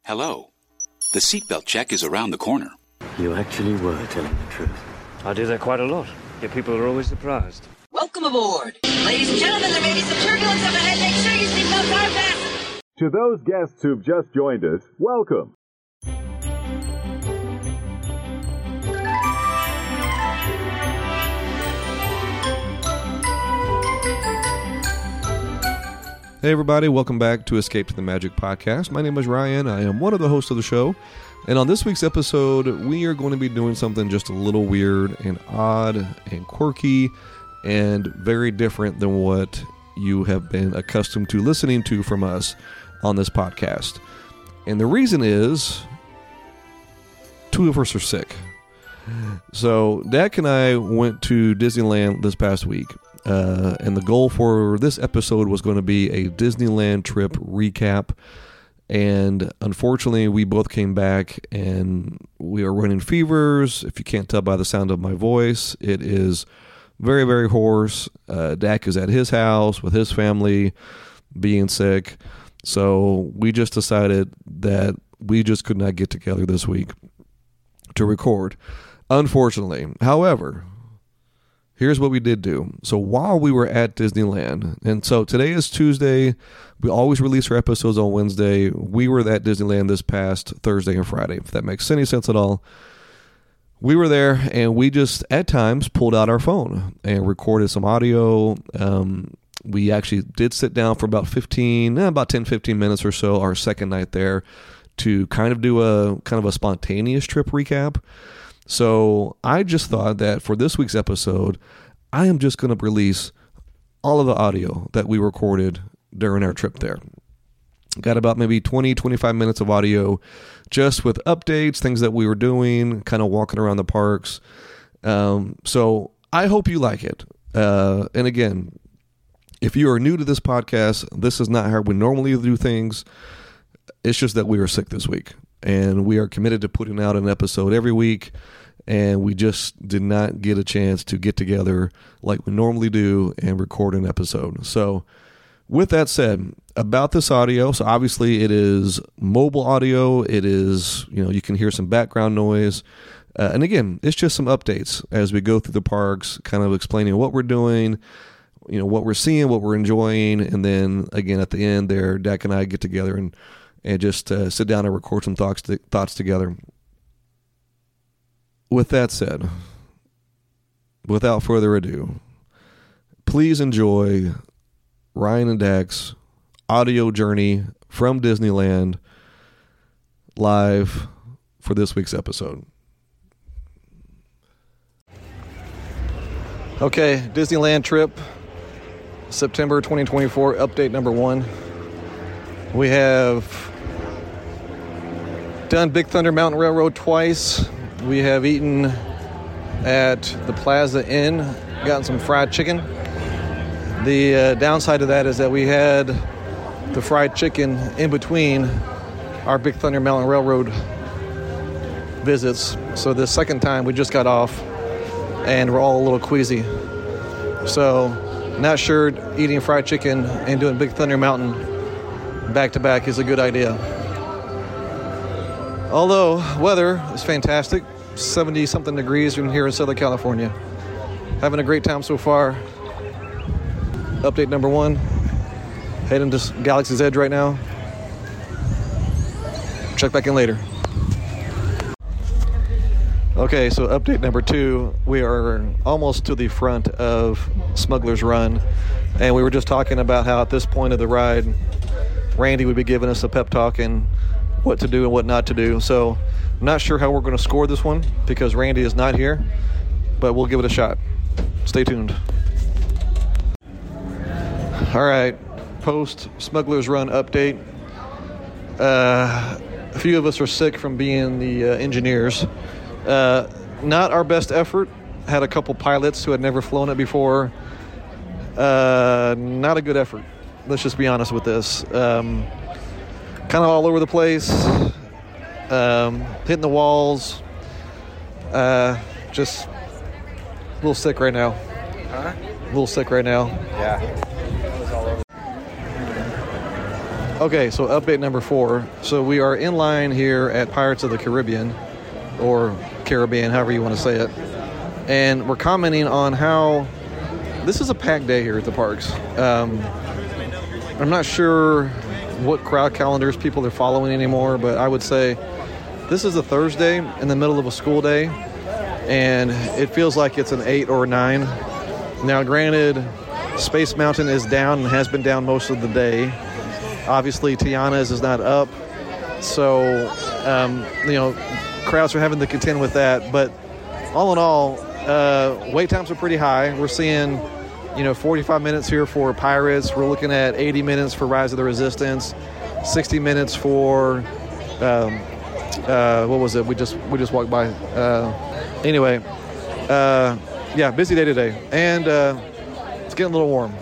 Hello. The seatbelt check is around the corner. You actually were telling the truth. I do that quite a lot. Yet people are always surprised. Welcome aboard. Ladies and gentlemen, there may be some turbulence up ahead. Make sure your seatbelts are fastened. To those guests who've just joined us, welcome. Hey everybody, welcome back to Escape to the Magic podcast. My name is Ryan. I am one of the hosts of the show. And on this week's episode, we are going to be doing something just a little weird and odd and quirky and very different than what you have been accustomed to listening to from us on this podcast. And the reason is, two of us are sick. So Dak and I went to Disneyland this past week. And the goal for this episode was going to be a Disneyland trip recap. And unfortunately, we both came back and we are running fevers. If you can't tell by the sound of my voice, it is very, very hoarse. Dak is at his house with his family being sick. So we just decided that we just could not get together this week to record, unfortunately. However, here's what we did do. So while we were at Disneyland, and so today is Tuesday, we always release our episodes on Wednesday. We were at Disneyland this past Thursday and Friday, if that makes any sense at all. We were there, and we just, at times, pulled out our phone and recorded some audio. We actually did sit down for about 10-15 minutes or so, our second night there, to kind of do a spontaneous trip recap. So I just thought that for this week's episode, I am just going to release all of the audio that we recorded during our trip there. Got about maybe 20-25 minutes of audio just with updates, things that we were doing, kind of walking around the parks. So I hope you like it. And again, if you are new to this podcast, this is not how we normally do things. It's just that we are sick this week. And we are committed to putting out an episode every week, and we just did not get a chance to get together like we normally do and record an episode. So with that said, about this audio, so obviously it is mobile audio. It is, you can hear some background noise. And again, it's just some updates as we go through the parks, kind of explaining what we're doing, what we're seeing, what we're enjoying. And then again, at the end there, Dak and I get together and just sit down and record some thoughts together. With that said, without further ado, please enjoy Ryan and Dak's audio journey from Disneyland live for this week's episode. Okay, Disneyland trip, September 2024, update number 1. We have done Big Thunder Mountain Railroad twice. We have eaten at the Plaza Inn, gotten some fried chicken. The downside of that is that we had the fried chicken in between our Big Thunder Mountain Railroad visits. So the second time we just got off and we're all a little queasy. So not sure eating fried chicken and doing Big Thunder Mountain back to back is a good idea. Although weather is fantastic, 70-something degrees even here in Southern California. Having a great time so far. Update number 1. Heading to Galaxy's Edge right now. Check back in later. Okay, so update number 2. We are almost to the front of Smuggler's Run. And we were just talking about how at this point of the ride, Randy would be giving us a pep talk and what to do and what not to do. So I'm not sure how we're going to score this one because Randy is not here, but we'll give it a shot. Stay tuned. All right, post Smuggler's Run update. A few of us are sick from being the engineers. Not our best effort. Had a couple pilots who had never flown it before. Not a good effort. Let's just be honest with this. Kind of all over the place, hitting the walls, just a little sick right now. A little sick right now. Yeah. It was all over. Okay, so update number 4. So we are in line here at Pirates of the Caribbean, or Caribbean, however you want to say it. And we're commenting on how this is a packed day here at the parks. I'm not sure what crowd calendars people are following anymore, but I would say this is a Thursday in the middle of a school day, and it feels like it's an 8 or a 9. Now, granted, Space Mountain is down and has been down most of the day. Obviously, Tiana's is not up, so, crowds are having to contend with that. But all in all, wait times are pretty high. We're seeing, 45 minutes here for Pirates. We're looking at 80 minutes for Rise of the Resistance, 60 minutes for, what was it? We just walked by. Anyway, busy day today. And it's getting a little warm.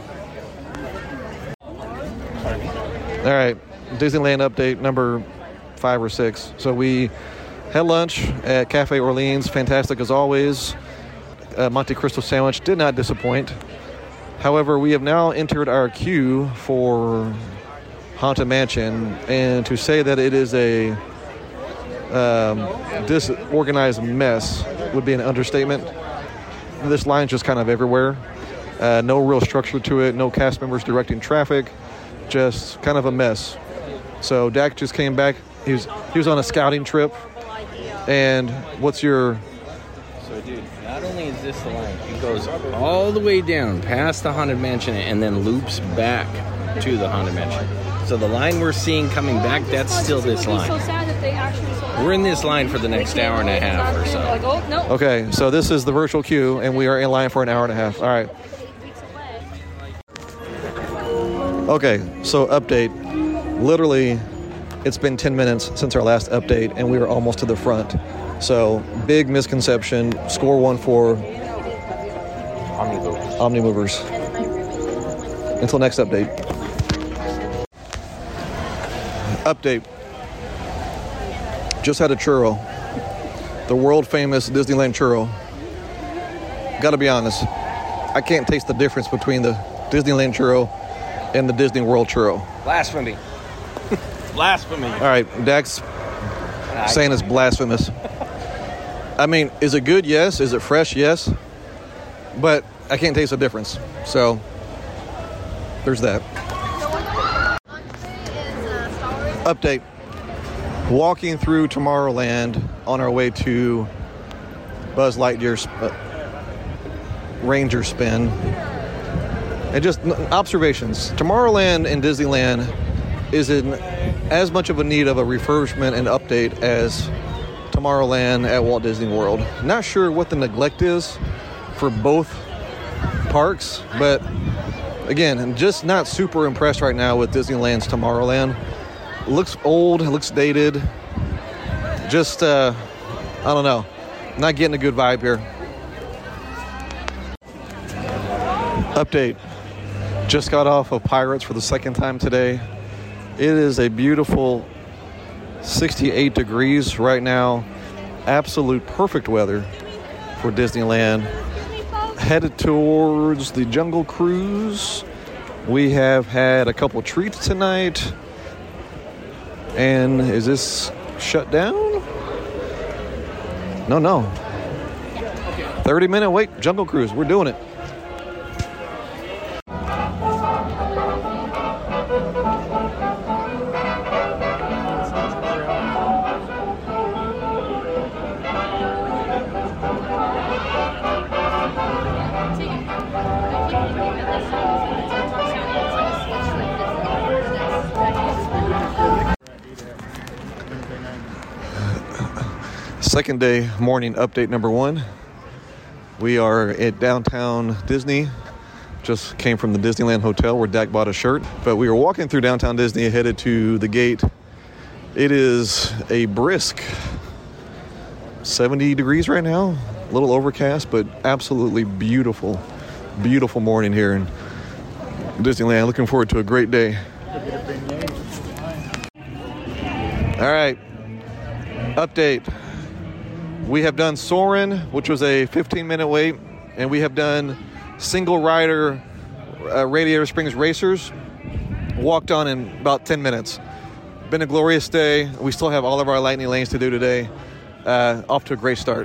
All right, Disneyland update number 5 or 6. So we had lunch at Cafe Orleans. Fantastic as always. Monte Cristo sandwich did not disappoint. However, we have now entered our queue for Haunted Mansion, and to say that it is a disorganized mess would be an understatement. This line's just kind of everywhere. No real structure to it. No cast members directing traffic. Just kind of a mess. So Dak just came back. He was on a scouting trip. And what's your... So, dude, not only is this the line, it goes all the way down past the Haunted Mansion and then loops back to the Haunted Mansion. So the line we're seeing coming back, that's still this line. We're in this line for the next hour and a half or so. Okay, so this is the virtual queue, and we are in line for an hour and a half. All right. Okay, so update. Literally, it's been 10 minutes since our last update, and we were almost to the front. So, big misconception. Score 1 for Omnimovers. Until next update. Update. Just had a churro. The world famous Disneyland churro. Gotta be honest, I can't taste the difference between the Disneyland churro and the Disney World churro. Blasphemy. Blasphemy. All right, Dax saying it's blasphemous. I mean, is it good? Yes. Is it fresh? Yes. But I can't taste the difference. So, there's that. Update. Walking through Tomorrowland on our way to Buzz Lightyear's Ranger Spin. And just observations. Tomorrowland and Disneyland is in as much of a need of a refurbishment and update as Tomorrowland at Walt Disney World. Not sure what the neglect is for both parks, but again, I'm just not super impressed right now with Disneyland's Tomorrowland. It looks old, it looks dated. Just, I don't know. Not getting a good vibe here. Update. Just got off of Pirates for the second time today. It is a beautiful 68 degrees right now. Absolute perfect weather for Disneyland. Headed towards the Jungle Cruise. We have had a couple treats tonight. And is this shut down? No. 30-minute wait, Jungle Cruise. We're doing it. Second day morning update number 1. We are at downtown Disney. Just came from the Disneyland Hotel where Dak bought a shirt. But we were walking through downtown Disney headed to the gate. It is a brisk 70 degrees right now. A little overcast, but absolutely beautiful, beautiful morning here in Disneyland. Looking forward to a great day. All right. Update. We have done Soarin', which was a 15-minute wait, and we have done single rider Radiator Springs Racers, walked on in about 10 minutes. Been a glorious day. We still have all of our lightning lanes to do today. Off to a great start.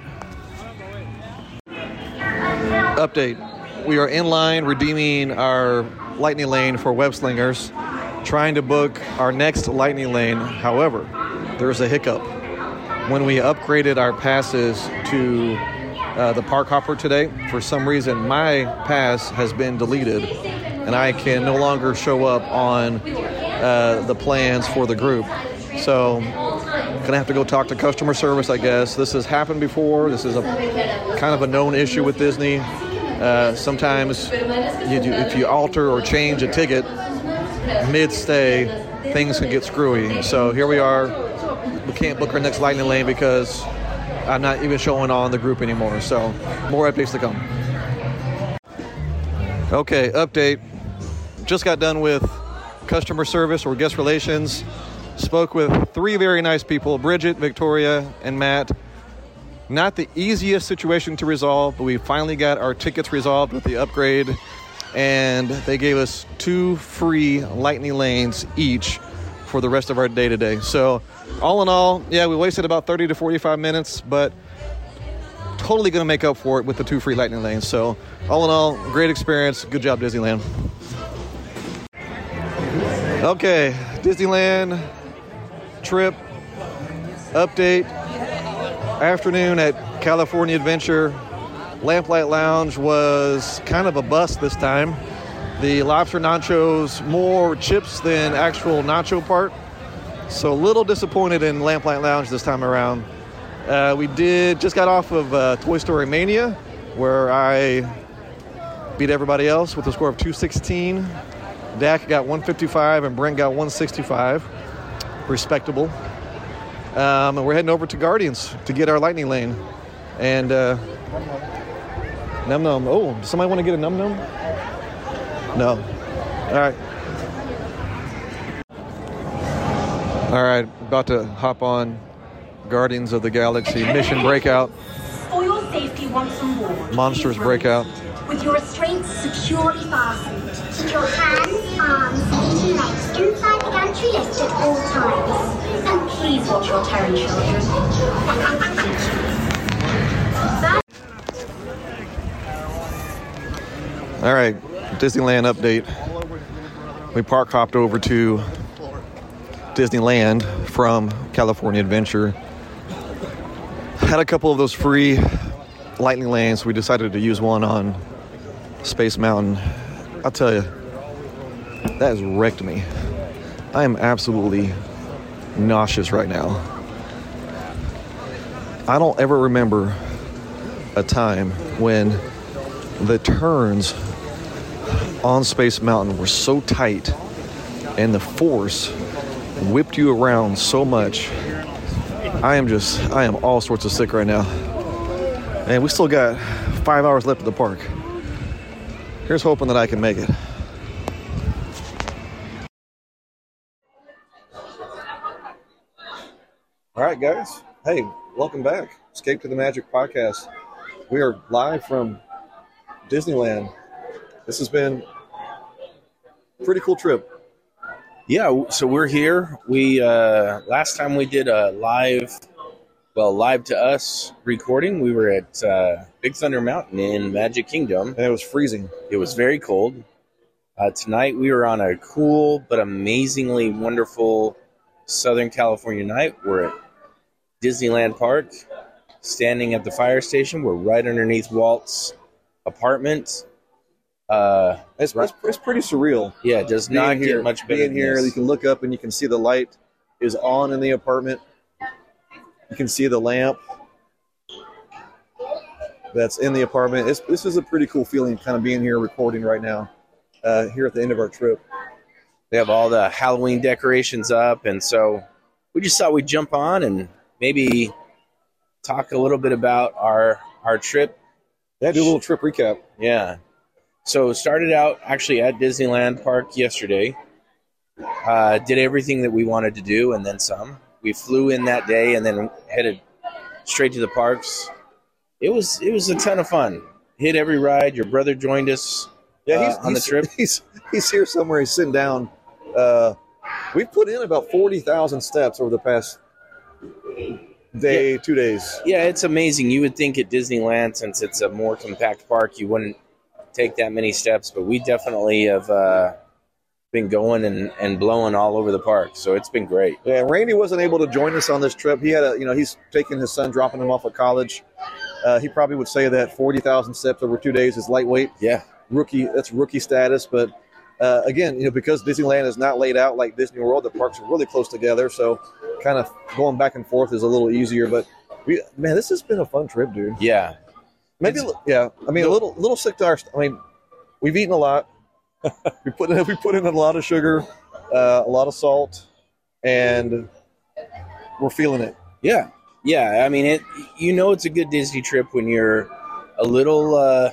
Update. We are in line redeeming our lightning lane for web slingers, trying to book our next lightning lane. However, there's a hiccup. When we upgraded our passes to the park hopper today, for some reason my pass has been deleted and I can no longer show up on the plans for the group. So gonna have to go talk to customer service, I guess. This has happened before. This is a kind of a known issue with Disney. Sometimes if you alter or change a ticket mid-stay, things can get screwy. So here we are. We can't book our next lightning lane because I'm not even showing on the group anymore. So more updates to come. Okay, update. Just got done with customer service or guest relations. Spoke with 3 very nice people, Bridget, Victoria, and Matt. Not the easiest situation to resolve, but we finally got our tickets resolved with the upgrade, and they gave us 2 free lightning lanes each for the rest of our day today. So all in all, yeah, we wasted about 30 to 45 minutes, but totally going to make up for it with the 2 free lightning lanes. So all in all, great experience. Good job, Disneyland. Okay, Disneyland trip update. Afternoon at California Adventure. Lamplight Lounge was kind of a bust this time. The lobster nachos, more chips than actual nacho part. So a little disappointed in Lamplight Lounge this time around. We just got off of Toy Story Mania, where I beat everybody else with a score of 216. Dak got 155 and Brent got 165. Respectable. And we're heading over to Guardians to get our lightning lane. And Num Num. Oh, does somebody want to get a Num Num? No. All right, about to hop on Guardians of the Galaxy Mission Breakout. For your safety once more. Monsters Breakout. With your restraints securely fastened. Keep your hands, arms, feet and legs inside the gantry lift at all times. And please watch your Terran children. All right, Disneyland update. We park hopped over to Disneyland from California Adventure. Had a couple of those free lightning lanes. We decided to use one on Space Mountain. I'll tell you, that has wrecked me. I am absolutely nauseous right now. I don't ever remember a time when the turns on Space Mountain were so tight and the force whipped you around so much. I am all sorts of sick right now. And we still got 5 hours left at the park. Here's hoping that I can make it. All right, guys. Hey, welcome back. Escape to the Magic podcast. We are live from Disneyland. This has been a pretty cool trip. Yeah, so we're here. We last time we did a live to us recording, we were at Big Thunder Mountain in Magic Kingdom. And it was freezing. It was very cold. Tonight we were on a cool but amazingly wonderful Southern California night. We're at Disneyland Park, standing at the fire station. We're right underneath Walt's apartment. It's pretty surreal. Yeah, it does not get much better being than here. this. You can look up and you can see the light is on in the apartment. You can see the lamp that's in the apartment. This is a pretty cool feeling, kind of being here recording right now, here at the end of our trip. They have all the Halloween decorations up, and so we just thought we'd jump on and maybe talk a little bit about our trip. Yeah, do a little trip recap. Yeah. So started out actually at Disneyland Park yesterday. Did everything that we wanted to do and then some. We flew in that day and then headed straight to the parks. It was a ton of fun. Hit every ride. Your brother joined us on the trip. He's here somewhere. He's sitting down we've put in about 40,000 steps over the past day, 2 days. Yeah, it's amazing. You would think at Disneyland, since it's a more compact park, you wouldn't take that many steps, but we definitely have been going and blowing all over the park, so it's been great. Yeah, Randy wasn't able to join us on this trip. He had he's taking his son, dropping him off at college. He probably would say that 40,000 steps over 2 days is lightweight. Yeah. That's rookie status, but again, because Disneyland is not laid out like Disney World, the parks are really close together, so kind of going back and forth is a little easier. But this has been a fun trip, dude. Yeah, maybe. A little sick to our. We've eaten a lot. we put in a lot of sugar, a lot of salt, and we're feeling it. Yeah. I mean, it's a good Disney trip when you're a little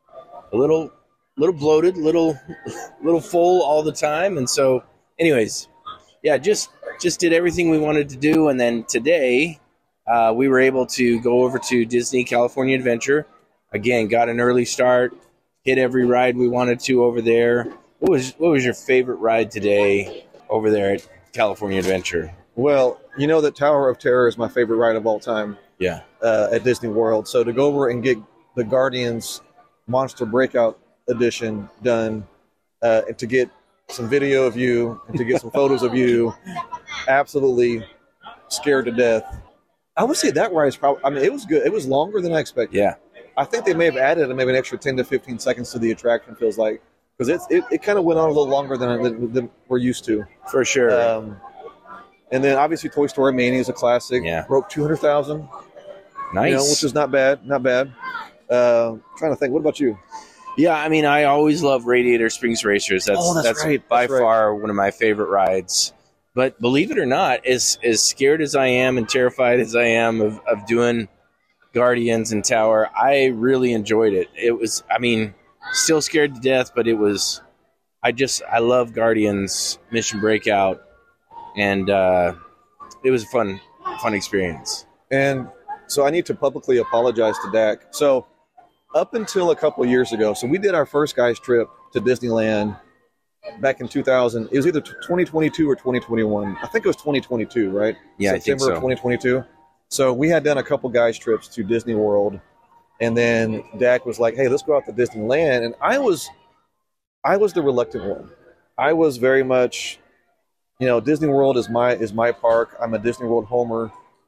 bloated, little full all the time. And so, anyways, yeah, just did everything we wanted to do. And then today, we were able to go over to Disney California Adventure. Again, got an early start, hit every ride we wanted to over there. What was your favorite ride today over there at California Adventure? Well, that Tower of Terror is my favorite ride of all time. Yeah. At Disney World. So to go over and get the Guardians Monster Breakout Edition done, and to get some video of you and to get some photos of you, absolutely scared to death. I would say that ride is probably, it was good. It was longer than I expected. Yeah. I think they may have added maybe an extra 10 to 15 seconds to the attraction, feels like, because it kind of went on a little longer than we're used to. For sure. And then obviously Toy Story Mania is a classic. Yeah. Broke 200,000. Nice. Which is not bad. Trying to think. What about you? Yeah, I mean, I always love Radiator Springs Racers. That's right. by far one of my favorite rides. But believe it or not, as scared as I am and terrified as I am of doing Guardians and Tower, I really enjoyed it. It was, still scared to death, but it was, I love Guardians Mission Breakout, and it was a fun experience. And so I need to publicly apologize to Dak. So up until a couple of years ago, so we did our first guys trip to Disneyland back in 2000. It was either 2022 or 2021. I think it was 2022, right? Yeah, September I think so. of 2022. So we had done a couple guys trips to Disney World, and then Dak was like, "Hey, let's go out to Disneyland." And I was the reluctant one. I was very much, Disney World is my park. I'm a Disney World homer.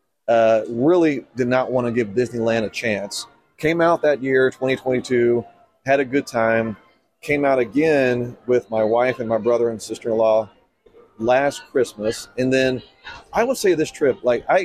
Really did not want to give Disneyland a chance. Came out that year, 2022, had a good time. Came out again with my wife and my brother and sister-in-law last Christmas. And then I would say this trip,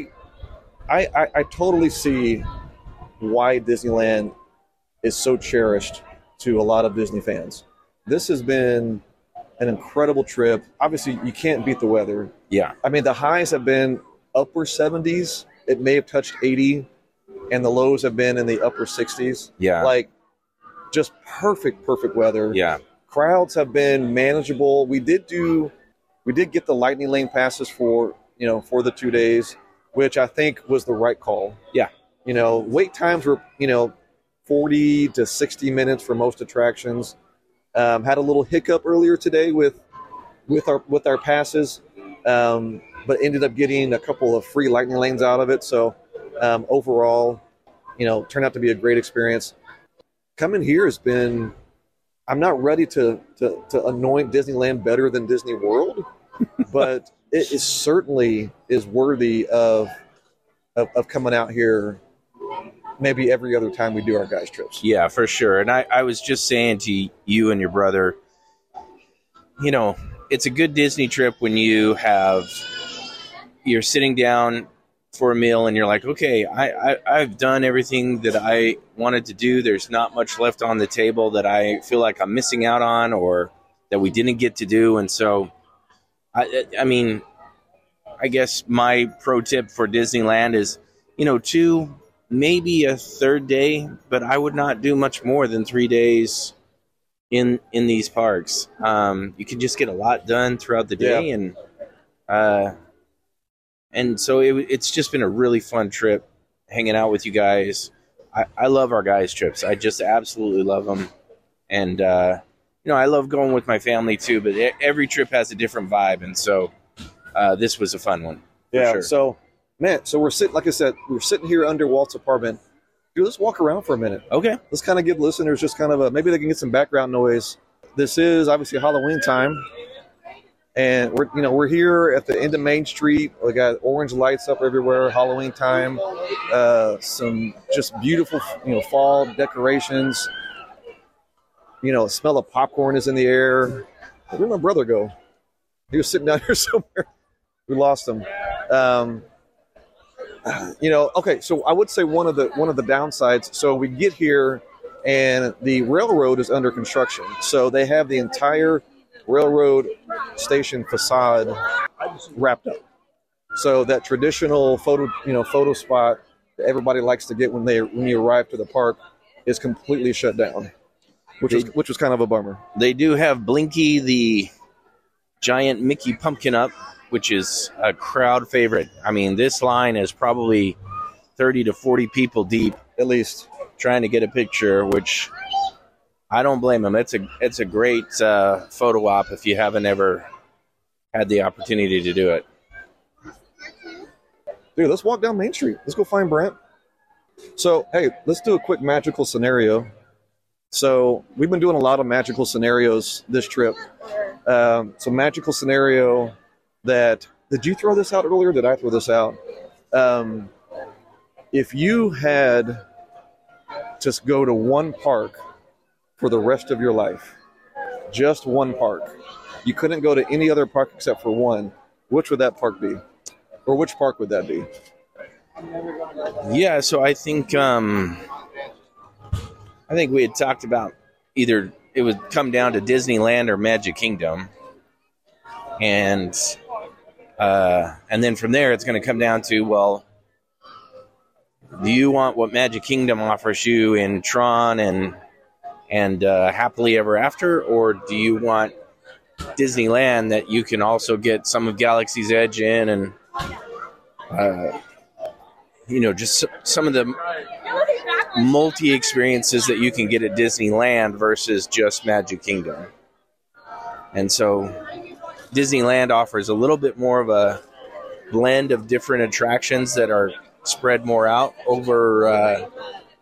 I totally see why Disneyland is so cherished to a lot of Disney fans. This has been an incredible trip. Obviously, you can't beat the weather. Yeah. The highs have been upper 70s. It may have touched 80, and the lows have been in the upper 60s. Yeah. Just perfect weather. Yeah. Crowds have been manageable. We did get the Lightning Lane passes for the 2 days, which I think was the right call. Yeah. Wait times were, 40 to 60 minutes for most attractions. Had a little hiccup earlier today with our passes, but ended up getting a couple of free Lightning Lanes out of it. So overall, turned out to be a great experience. Coming here has been, I'm not ready to anoint Disneyland better than Disney World, but it is certainly is worthy of coming out here maybe every other time we do our guys trips. Yeah, for sure. And I was just saying to you and your brother, it's a good Disney trip when you're sitting down for a meal and you're like, okay, I've done everything that I wanted to do. There's not much left on the table that I feel like I'm missing out on or that we didn't get to do. And so, I guess my pro tip for Disneyland is, maybe a third day, but I would not do much more than 3 days in these parks. You can just get a lot done throughout the day. Yeah. And so it's just been a really fun trip hanging out with you guys. I love our guys trips. I just absolutely love them. And I love going with my family too, but every trip has a different vibe, and so this was a fun one. Yeah. Sure. So, man, we're sitting, like I said, we're sitting here under Walt's apartment. Dude, let's walk around for a minute. Okay. Let's kind of give listeners just kind of maybe they can get some background noise. This is obviously Halloween time, and we're here at the end of Main Street. We got orange lights up everywhere. Halloween time. Some just beautiful, fall decorations. The smell of popcorn is in the air. Where'd my brother go? He was sitting down here somewhere. We lost him. Okay, so I would say one of the downsides. So we get here, and the railroad is under construction. So they have the entire railroad station facade wrapped up. So that traditional photo spot that everybody likes to get when you arrive to the park is completely shut down. Which was kind of a bummer. They do have Blinky, the giant Mickey pumpkin up, which is a crowd favorite. I mean, this line is probably 30 to 40 people deep, at least, trying to get a picture, which I don't blame them. It's a great photo op if you haven't ever had the opportunity to do it. Dude, let's walk down Main Street. Let's go find Brent. So, hey, let's do a quick magical scenario. So we've been doing a lot of magical scenarios this trip. So magical scenario that, did you throw this out earlier? Did I throw this out? If you had to go to one park for the rest of your life, just one park, you couldn't go to any other park except for one, which would that park be? Or which park would that be? Yeah, so I think we had talked about either it would come down to Disneyland or Magic Kingdom. And then from there, it's going to come down to, well, do you want what Magic Kingdom offers you in Tron and Happily Ever After, or do you want Disneyland that you can also get some of Galaxy's Edge in and, just some of the multi-experiences that you can get at Disneyland versus just Magic Kingdom. And so Disneyland offers a little bit more of a blend of different attractions that are spread more out over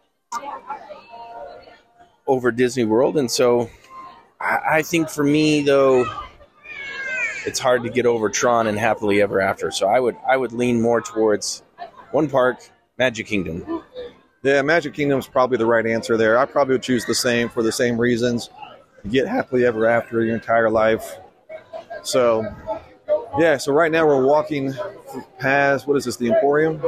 Disney World. And so I think for me, though, it's hard to get over Tron and Happily Ever After. So I would lean more towards one park, Magic Kingdom. Yeah, Magic Kingdom is probably the right answer there. I probably would choose the same for the same reasons. You get Happily Ever After your entire life. So, yeah, so right now we're walking past, what is this, the Emporium?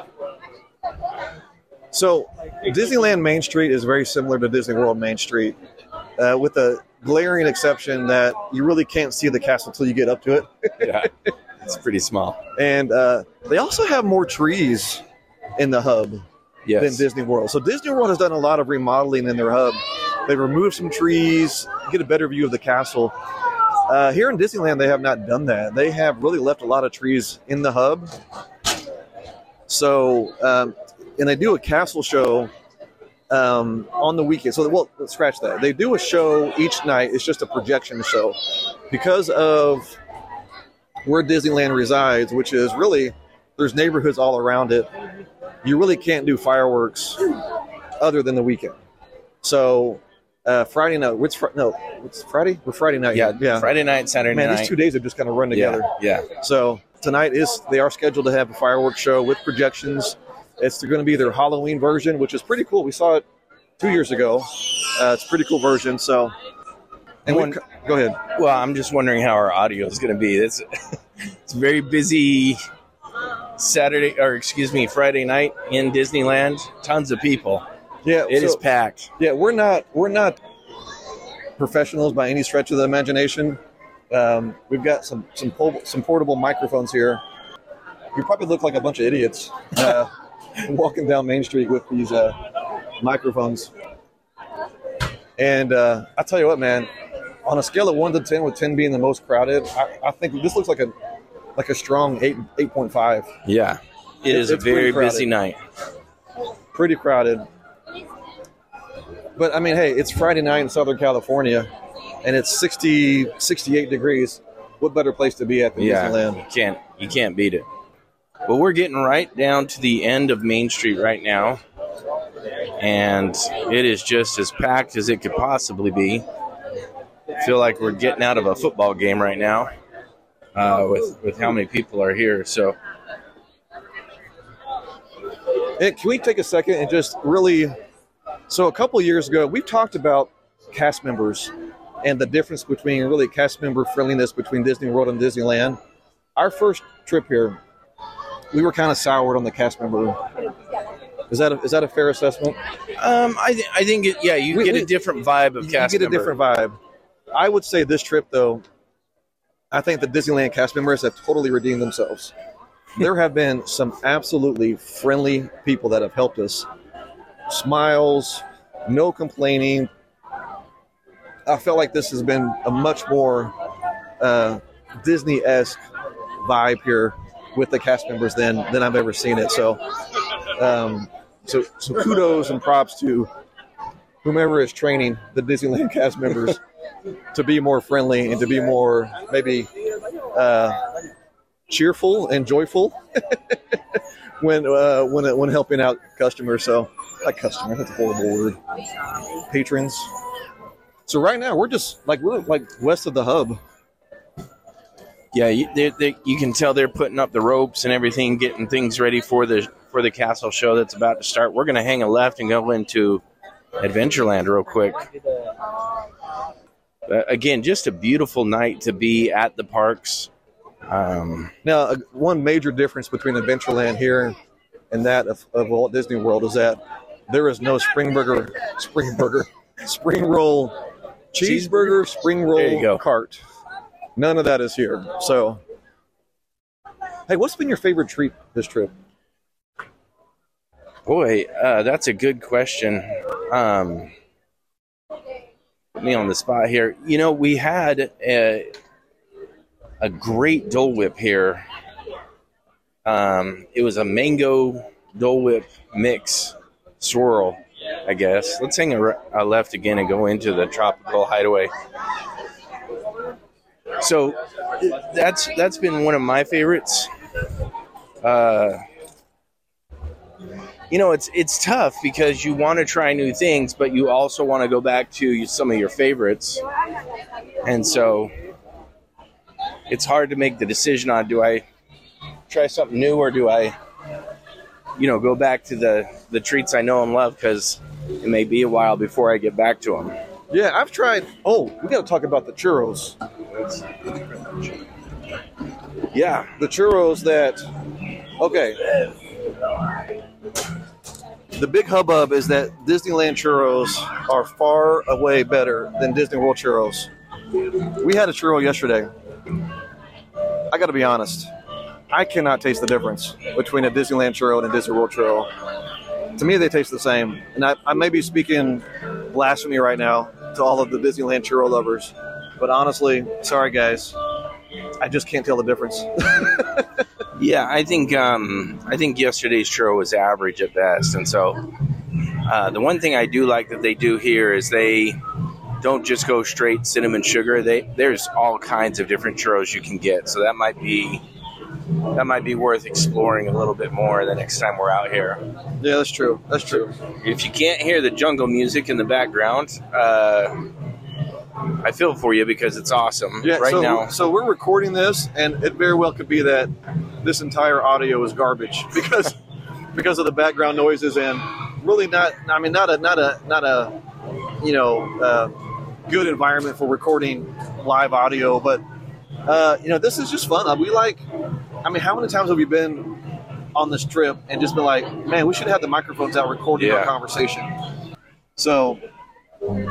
So, Disneyland Main Street is very similar to Disney World Main Street, with the glaring exception that you really can't see the castle until you get up to it. Yeah, it's pretty small. And they also have more trees in the hub. Yes. Than Disney World. So Disney World has done a lot of remodeling in their hub. They've removed some trees, get a better view of the castle. Here in Disneyland, they have not done that. They have really left a lot of trees in the hub. So, and they do a castle show on the weekend. So, well, let's scratch that. They do a show each night. It's just a projection show. Because of where Disneyland resides, which is really, there's neighborhoods all around it. You really can't do fireworks other than the weekend. So Friday night, it's Friday? We're Friday night. Yeah. Friday night, Saturday night. Man, these 2 days have just kind of run together. Yeah. So tonight they are scheduled to have a fireworks show with projections. It's going to be their Halloween version, which is pretty cool. We saw it 2 years ago. It's a pretty cool version. So, and go ahead. Well, I'm just wondering how our audio is going to be. It's very busy. Friday night in Disneyland, tons of people. Yeah, it is packed. Yeah, we're not professionals by any stretch of the imagination. We've got some portable microphones here. We probably look like a bunch of idiots walking down Main Street with these microphones. And I tell you what, man, on a scale of 1 to 10, with 10 being the most crowded, I think this looks like a strong 8.5. Yeah, it's a very busy night. Pretty crowded. But, I mean, hey, it's Friday night in Southern California. and it's 68 degrees. What better place to be at than Disneyland? You can't beat it. But we're getting right down to the end of Main Street right now, and it is just as packed as it could possibly be. I feel like we're getting out of a football game right now with how many people are here. So, can we take a second and just really... So a couple of years ago, we talked about cast members and the difference between really cast member friendliness between Disney World and Disneyland. Our first trip here, we were kind of soured on the cast member. Is that a fair assessment? I think you get a different vibe of cast member. You get a different vibe. I would say this trip, though, I think the Disneyland cast members have totally redeemed themselves. There have been some absolutely friendly people that have helped us. Smiles, no complaining. I felt like this has been a much more Disney-esque vibe here with the cast members than I've ever seen it. So kudos and props to whomever is training the Disneyland cast members to be more friendly and to be more maybe cheerful and joyful when helping out customers. So, not customers, that's a horrible word. Patrons. So right now we're west of the hub. Yeah, you can tell they're putting up the ropes and everything, getting things ready for the castle show that's about to start. We're going to hang a left and go into Adventureland real quick. Again, just a beautiful night to be at the parks. Now, one major difference between Adventureland here and that of Walt Disney World is that there is no spring roll, cheeseburger, spring roll cart. None of that is here. So, hey, what's been your favorite treat this trip? Boy, that's a good question. Put me on the spot here. You know, we had a great Dole Whip here. It was a mango Dole Whip mix swirl, I guess. Let's hang a left again and go into the Tropical Hideaway. So that's been one of my favorites. You know, it's tough because you want to try new things, but you also want to go back to some of your favorites. And so it's hard to make the decision on, do I try something new or do I, go back to the treats I know and love, because it may be a while before I get back to them. Yeah, I've tried. Oh, we got to talk about the churros. Yeah, the churros that. Okay. The big hubbub is that Disneyland churros are far away better than Disney World churros. We had a churro yesterday. I got to be honest. I cannot taste the difference between a Disneyland churro and a Disney World churro. To me, they taste the same. And I may be speaking blasphemy right now to all of the Disneyland churro lovers. But honestly, sorry, guys. I just can't tell the difference. Yeah, I think yesterday's churro was average at best. And so the one thing I do like that they do here is they don't just go straight cinnamon sugar. There's all kinds of different churros you can get. So that might be worth exploring a little bit more the next time we're out here. Yeah, that's true. That's true. If you can't hear the jungle music in the background, I feel for you because it's awesome now. So we're recording this, and it very well could be that this entire audio is garbage because of the background noises and really not a good environment for recording live audio. But this is just fun. How many times have we been on this trip and just been like, man, we should have the microphones out recording our conversation. So. Man,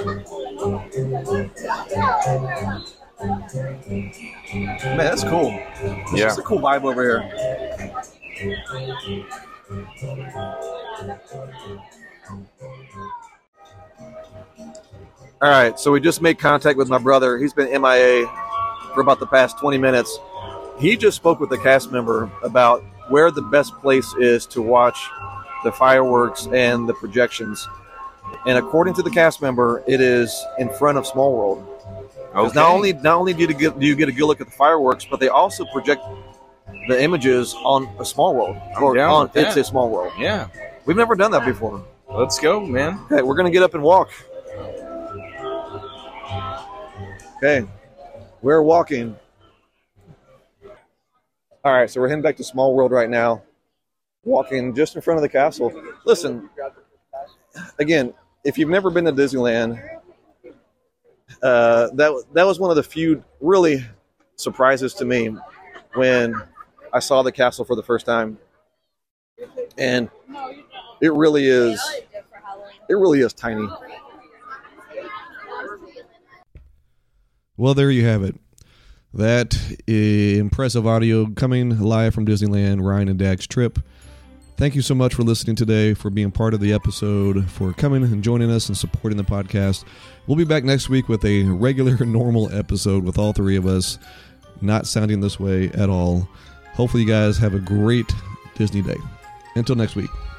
that's cool. It's just a cool vibe over here. All right, so we just made contact with my brother. He's been MIA for about the past 20 minutes. He just spoke with a cast member about where the best place is to watch the fireworks and the projections. And according to the cast member, it is in front of Small World. 'Cause not only do you get a good look at the fireworks, but they also project the images on a small world. It's a small world. Yeah. We've never done that before. Let's go, man. Okay, we're going to get up and walk. Okay, we're walking. All right, so we're heading back to Small World right now, walking just in front of the castle. Listen, again, if you've never been to Disneyland, that was one of the few really surprises to me when I saw the castle for the first time, and it really is tiny. Well, there you have it. That impressive audio coming live from Disneyland, Ryan and Dag's trip. Thank you so much for listening today, for being part of the episode, for coming and joining us and supporting the podcast. We'll be back next week with a regular, normal episode with all three of us, not sounding this way at all. Hopefully you guys have a great Disney day. Until next week.